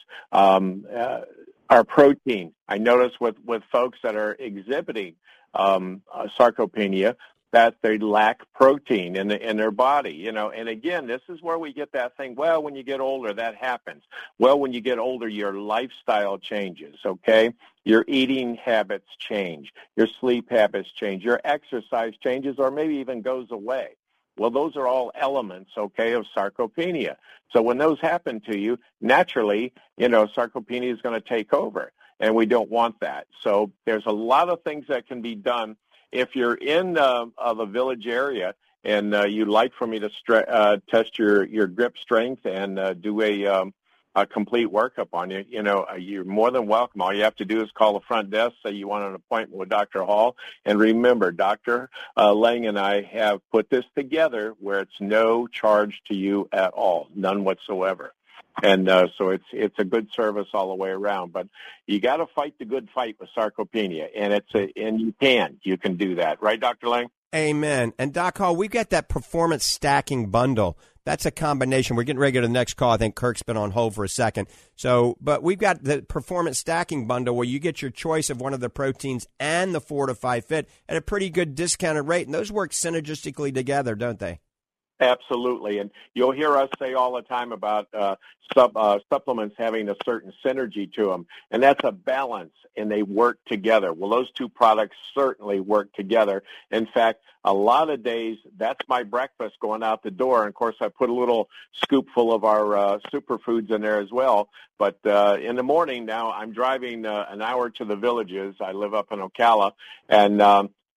[SPEAKER 6] Our protein, I notice with folks that are exhibiting sarcopenia that they lack protein in their body, And again, this is where we get that thing, well, when you get older, that happens. Well, when you get older, your lifestyle changes, okay? Your eating habits change. Your sleep habits change. Your exercise changes or maybe even goes away. Well, those are all elements, okay, of sarcopenia. So when those happen to you, naturally, sarcopenia is going to take over, and we don't want that. So there's a lot of things that can be done. If you're in the Village area and you'd like for me to test your grip strength and do a complete workup on you, you're more than welcome. All you have to do is call the front desk, say you want an appointment with Dr. Hall. And remember, Dr. Lang and I have put this together where it's no charge to you at all, none whatsoever. And so it's a good service all the way around. But you got to fight the good fight with sarcopenia, and you can do that. Right, Dr. Lang?
[SPEAKER 5] Amen. And Doc Hall, we've got that performance stacking bundle. That's a combination. We're getting ready to go to the next call. I think Kirk's been on hold for a second. But we've got the performance stacking bundle where you get your choice of one of the proteins and the Fortify Fit at a pretty good discounted rate. And those work synergistically together, don't they?
[SPEAKER 6] Absolutely. And you'll hear us say all the time about supplements having a certain synergy to them. And that's a balance, and they work together. Well, those two products certainly work together. In fact, a lot of days, that's my breakfast going out the door. And, of course, I put a little scoopful of our superfoods in there as well. But in the morning now, I'm driving an hour to the Villages. I live up in Ocala, and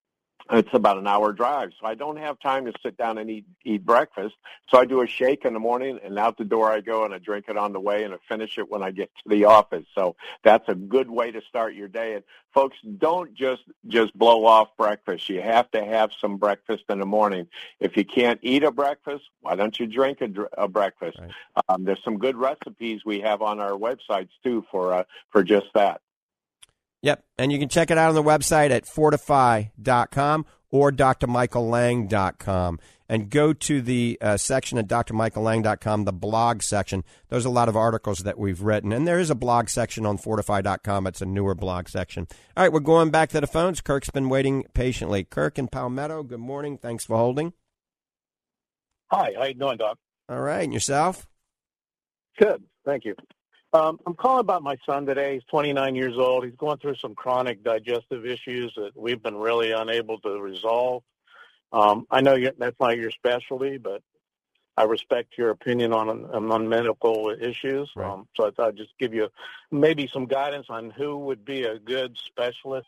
[SPEAKER 6] It's about an hour drive, so I don't have time to sit down and eat breakfast. So I do a shake in the morning, and out the door I go, and I drink it on the way, and I finish it when I get to the office. So that's a good way to start your day. And folks, don't just blow off breakfast. You have to have some breakfast in the morning. If you can't eat a breakfast, why don't you drink a breakfast? Right. There's some good recipes we have on our websites too for just that.
[SPEAKER 5] Yep, and you can check it out on the website at fortify.com or drmichaellang.com. And go to the section at drmichaellang.com, the blog section. There's a lot of articles that we've written, and there is a blog section on fortify.com. It's a newer blog section. All right, we're going back to the phones. Kirk's been waiting patiently. Kirk in Palmetto, good morning. Thanks for holding.
[SPEAKER 12] Hi, how you doing, Doc?
[SPEAKER 5] All right, and yourself?
[SPEAKER 12] Good, thank you. I'm calling about my son today. He's 29 years old. He's going through some chronic digestive issues that we've been really unable to resolve. I know that's not your specialty, but I respect your opinion on medical issues. Right. So I thought I'd just give you maybe some guidance on who would be a good specialist,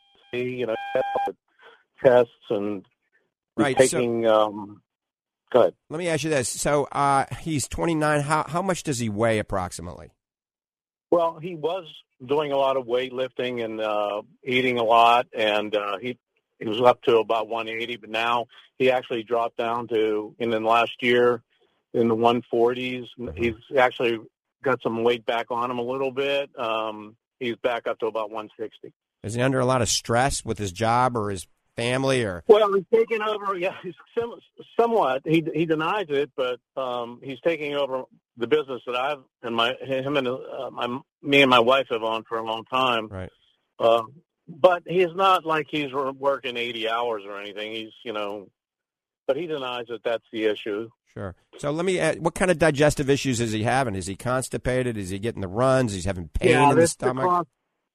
[SPEAKER 12] tests and taking. Go ahead.
[SPEAKER 5] Let me ask you this. So he's 29. How much does he weigh approximately?
[SPEAKER 12] Well, he was doing a lot of weightlifting and eating a lot, and he was up to about 180, but now he actually dropped down to, in the last year, in the 140s. Mm-hmm. He's actually got some weight back on him a little bit. He's back up to about 160.
[SPEAKER 5] Is he under a lot of stress with his job or his family? Or
[SPEAKER 12] Well, he's taking over, he's somewhat. He denies it, but he's taking over the business that me and my wife have owned for a long time.
[SPEAKER 5] Right.
[SPEAKER 12] But he's not like he's working 80 hours or anything. He's, but he denies that that's the issue.
[SPEAKER 5] Sure. So let me ask, what kind of digestive issues is he having? Is he constipated? Is he getting the runs? He's having pain in the stomach?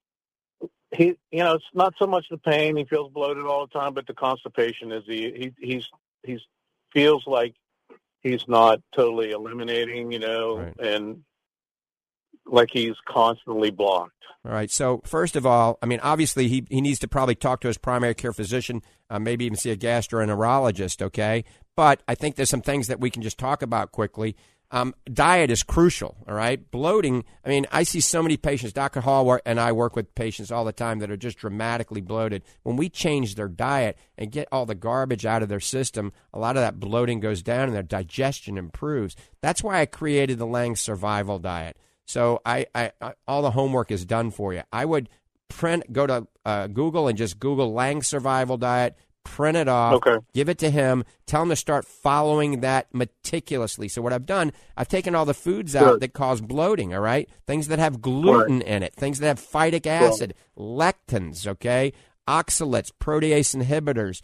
[SPEAKER 12] It's not so much the pain. He feels bloated all the time, but the constipation is he feels like he's not totally eliminating, right. And like he's constantly blocked.
[SPEAKER 5] All right. So first of all, obviously he needs to probably talk to his primary care physician, maybe even see a gastroenterologist, okay? But I think there's some things that we can just talk about quickly. Diet is crucial, all right? Bloating, I see so many patients, Dr. Hall and I work with patients all the time that are just dramatically bloated. When we change their diet and get all the garbage out of their system, a lot of that bloating goes down and their digestion improves. That's why I created the Lang Survival Diet. So I all the homework is done for you. I would go to Google and just Google Lang Survival Diet, print it off, give it to him, tell him to start following that meticulously. So what I've done, I've taken all the foods out that cause bloating, all right? Things that have gluten in it, things that have phytic acid, lectins, okay? Oxalates, protease inhibitors,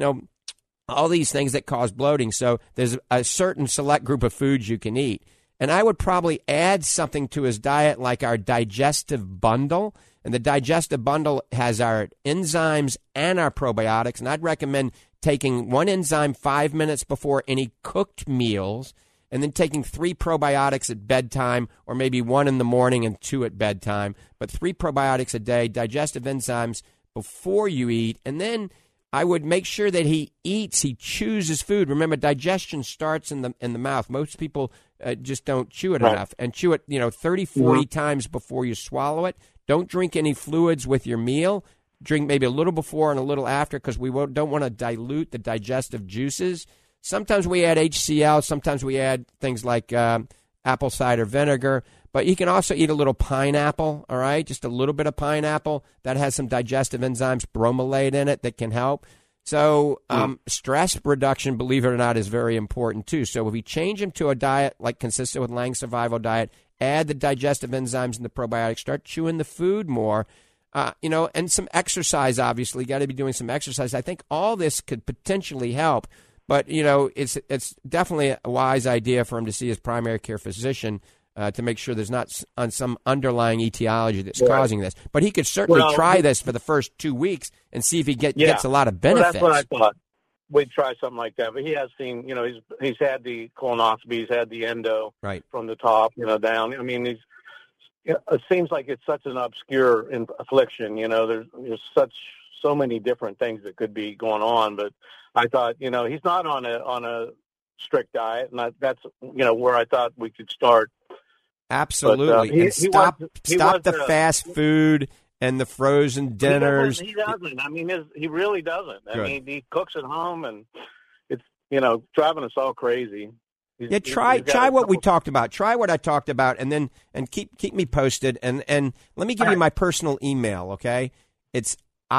[SPEAKER 5] all these things that cause bloating. So there's a certain select group of foods you can eat. And I would probably add something to his diet like our digestive bundle. And the digestive bundle has our enzymes and our probiotics. And I'd recommend taking one enzyme 5 minutes before any cooked meals, and then taking 3 probiotics at bedtime, or maybe 1 in the morning and 2 at bedtime. But 3 probiotics a day, digestive enzymes before you eat. And then I would make sure that he chews his food. Remember, digestion starts in the mouth. Most people just don't chew it enough. And chew it, 30, 40 times before you swallow it. Don't drink any fluids with your meal. Drink maybe a little before and a little after, because we don't want to dilute the digestive juices. Sometimes we add HCl. Sometimes we add things like apple cider vinegar. But you can also eat a little pineapple, all right? Just a little bit of pineapple. That has some digestive enzymes, bromelate in it, that can help. So stress reduction, believe it or not, is very important too. So if we change him to a diet like consistent with Lang Survival Diet, add the digestive enzymes and the probiotics, start chewing the food more, and some exercise, obviously. Got to be doing some exercise. I think all this could potentially help. But, it's definitely a wise idea for him to see his primary care physician to make sure there's not some underlying etiology that's causing this. But he could certainly try this for the first 2 weeks and see if he gets a lot of benefits.
[SPEAKER 12] Well, that's what I thought. We'd try something like that. But he has seen, he's had the colonoscopy, he's had the endo from the top, down. It seems like it's such an obscure affliction. There's so many different things that could be going on. But I thought, he's not on a strict diet, and that's where I thought we could start.
[SPEAKER 5] Absolutely,
[SPEAKER 12] But,
[SPEAKER 5] and stop the fast food and the frozen dinners.
[SPEAKER 12] He doesn't. I mean, he really doesn't. I mean, he cooks at home, and it's driving us all crazy.
[SPEAKER 5] Try what we talked about. Try what I talked about, and keep me posted. And let me give you my personal email. Okay, it's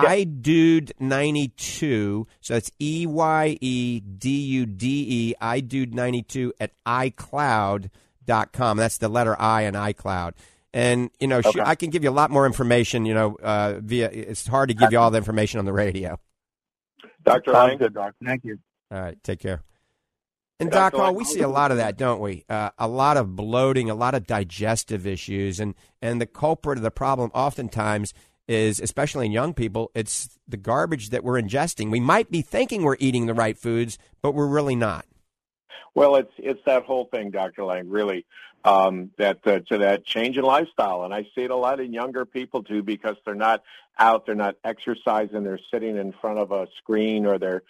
[SPEAKER 5] iDude92. So it's EYEDUDE iDude92 at iCloud.com. That's the letter I in iCloud. And I can give you a lot more information. Via. It's hard to give you all the information on the radio.
[SPEAKER 12] Dr. Lang, good, Doc. Thank you.
[SPEAKER 5] All right, take care. And Doc, we see a lot of that, don't we? A lot of bloating, a lot of digestive issues, and the culprit of the problem oftentimes is, especially in young people, it's the garbage that we're ingesting. We might be thinking we're eating the right foods, but we're really not.
[SPEAKER 6] Well, it's that whole thing, Dr. Lang, really, that change in lifestyle. And I see it a lot in younger people, too, because they're not out, they're not exercising, they're sitting in front of a screen, or they're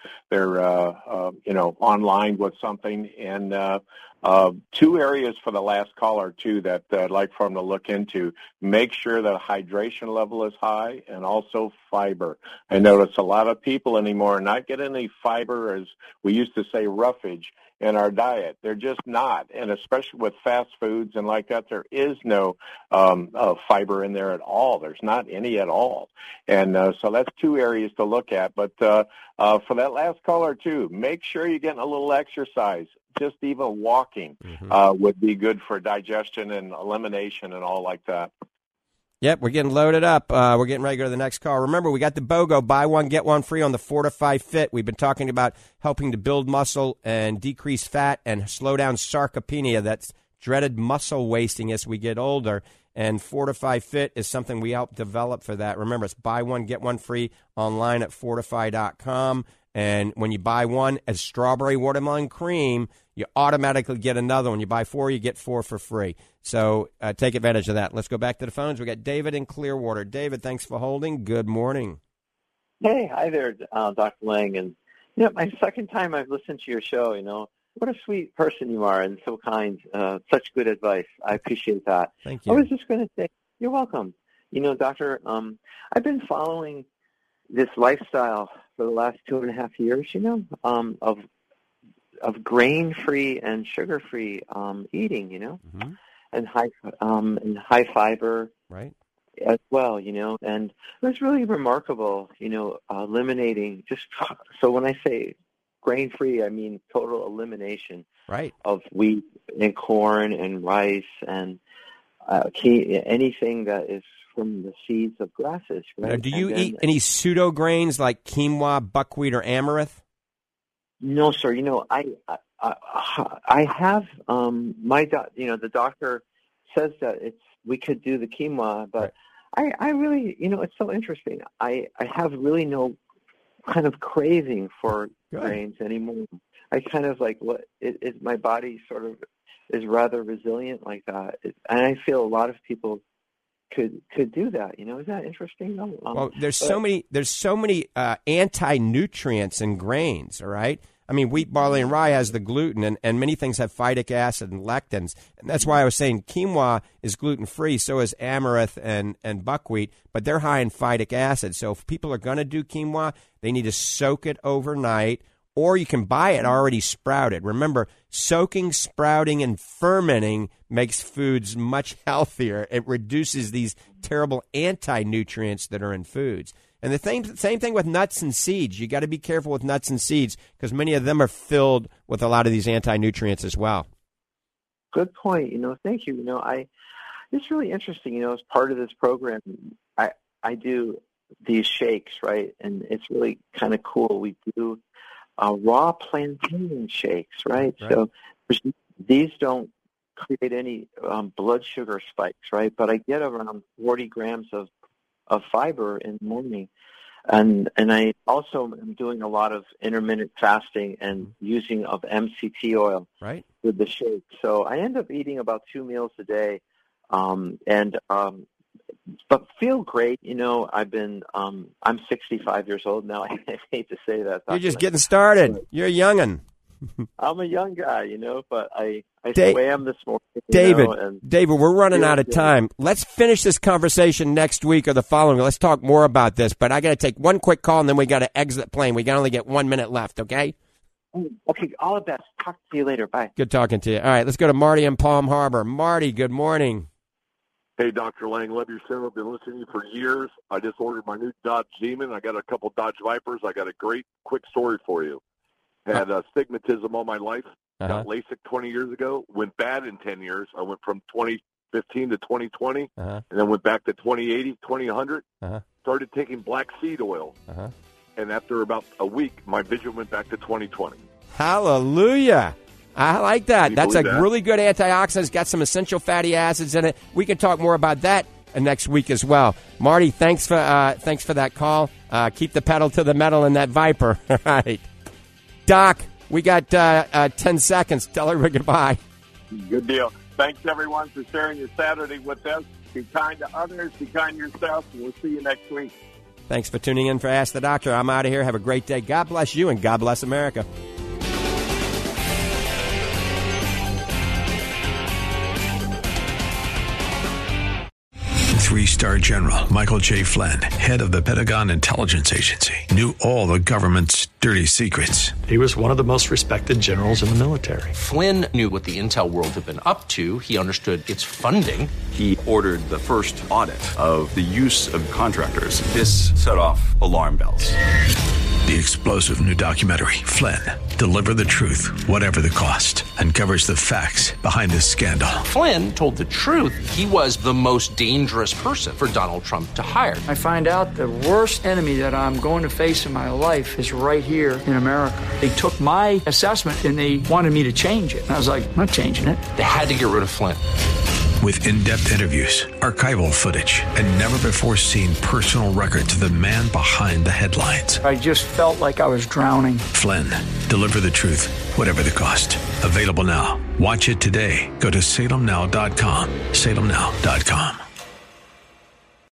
[SPEAKER 6] online with something. And two areas for the last caller, too, that I'd like for them to look into. Make sure that hydration level is high, and also fiber. I notice a lot of people anymore are not getting any fiber, as we used to say, roughage, in our diet. They're just not, and especially with fast foods and like that, there is no fiber in there at all. There's not any at all. And so that's two areas to look at. But for that last caller, too, make sure you're getting a little exercise. Just even walking would be good for digestion and elimination and all like that.
[SPEAKER 5] Yep, we're getting loaded up. We're getting ready to go to the next call. Remember, we got the BOGO, buy one, get one free on the Fortify Fit. We've been talking about helping to build muscle and decrease fat and slow down sarcopenia, that's dreaded muscle wasting as we get older. And Fortify Fit is something we help develop for that. Remember, it's buy one, get one free online at fortify.com. And when you buy one as strawberry watermelon cream, you automatically get another one. You buy four, you get four for free. So take advantage of that. Let's go back to the phones. We got David in Clearwater. David, thanks for holding. Good morning.
[SPEAKER 13] Hey, hi there, Dr. Lang. And my second time I've listened to your show. What a sweet person you are, and so kind. Such good advice. I appreciate that.
[SPEAKER 5] Thank you.
[SPEAKER 13] I was just going to say, you're welcome. Doctor, I've been following this lifestyle for the last 2.5 years, of grain-free and sugar-free eating, and high fiber,
[SPEAKER 5] right,
[SPEAKER 13] as well, and it was really remarkable, eliminating so when I say grain-free, I mean total elimination,
[SPEAKER 5] right,
[SPEAKER 13] of wheat and corn and rice and anything that is from the seeds of grasses. Right?
[SPEAKER 5] Now, do you eat any pseudo grains like quinoa, buckwheat, or amaranth?
[SPEAKER 13] No, sir. I have the doctor says that we could do the quinoa, but right. I really, it's so interesting. I have really no kind of craving for grains anymore. I kind of like my body sort of is rather resilient like that, and I feel a lot of people could do that. Is that interesting?
[SPEAKER 5] Well, there's so many anti-nutrients in grains. All right. I mean, wheat, barley, and rye has the gluten, and many things have phytic acid and lectins. And that's why I was saying quinoa is gluten-free, so is amaranth and buckwheat, but they're high in phytic acid. So if people are going to do quinoa, they need to soak it overnight, or you can buy it already sprouted. Remember, soaking, sprouting, and fermenting makes foods much healthier. It reduces these terrible anti-nutrients that are in foods. And the same thing with nuts and seeds. You got to be careful with nuts and seeds because many of them are filled with a lot of these anti-nutrients as well.
[SPEAKER 13] Good point. Thank you. It's really interesting. As part of this program, I do these shakes, right? And it's really kind of cool. We do raw plantain shakes, right? So these don't create any blood sugar spikes, right? But I get around 40 grams of fiber in the morning. And I also am doing a lot of intermittent fasting and using of MCT oil with the shake. So I end up eating about 2 meals a day. but feel great. You know, I'm 65 years old now. I hate to say that.
[SPEAKER 5] You're just getting started. You're a young'un.
[SPEAKER 13] I'm a young guy, you know, but I swam this morning.
[SPEAKER 5] David, we're running out of time. Let's finish this conversation next week or the following. Let's talk more about this, but I got to take one quick call, and then we got to exit the plane. We got only get 1 minute left, okay?
[SPEAKER 13] Okay, all the best. Talk to you later. Bye.
[SPEAKER 5] Good talking to you. All right, let's go to Marty in Palm Harbor. Marty, good morning.
[SPEAKER 14] Hey, Dr. Lang, love your show. I've been listening to you for years. I just ordered my new Dodge Demon. I got a couple Dodge Vipers. I got a great quick story for you. Had astigmatism all my life. Got LASIK 20 years ago. Went bad in 10 years. I went from 2015 to 2020, and then went back to 2080, 2100. Started taking black seed oil. And after about a week, my vision went back to 2020.
[SPEAKER 5] Hallelujah. I like that. That's a
[SPEAKER 14] that?
[SPEAKER 5] really good antioxidant. It's got some essential fatty acids in it. We can talk more about that next week as well. Marty, thanks for that call. Keep the pedal to the metal in that Viper. All right. Doc, we got 10 seconds. Tell everybody goodbye.
[SPEAKER 6] Good deal. Thanks, everyone, for sharing your Saturday with us. Be kind to others. Be kind to yourself. And we'll see you next week.
[SPEAKER 5] Thanks for tuning in for Ask the Doctor. I'm out of here. Have a great day. God bless you, and God bless America.
[SPEAKER 1] Three-star General Michael J. Flynn, head of the Pentagon Intelligence Agency, knew all the government's dirty secrets.
[SPEAKER 15] He was one of the most respected generals in the military.
[SPEAKER 2] Flynn knew what the intel world had been up to. He understood its funding.
[SPEAKER 3] He ordered the first audit of the use of contractors. This set off alarm bells.
[SPEAKER 1] The explosive new documentary, Flynn, Deliver the Truth, Whatever the Cost, uncovers the facts behind this scandal.
[SPEAKER 2] Flynn told the truth. He was the most dangerous person for Donald Trump to hire.
[SPEAKER 16] I find out the worst enemy that I'm going to face in my life is right here in America. They took my assessment and they wanted me to change it. And I was like, I'm not changing it.
[SPEAKER 2] They had to get rid of Flynn.
[SPEAKER 1] With in-depth interviews, archival footage, and never-before-seen personal records of the man behind the headlines.
[SPEAKER 16] I just felt like I was drowning.
[SPEAKER 1] Flynn, Deliver the Truth, Whatever the Cost. Available now. Watch it today. Go to salemnow.com. salemnow.com.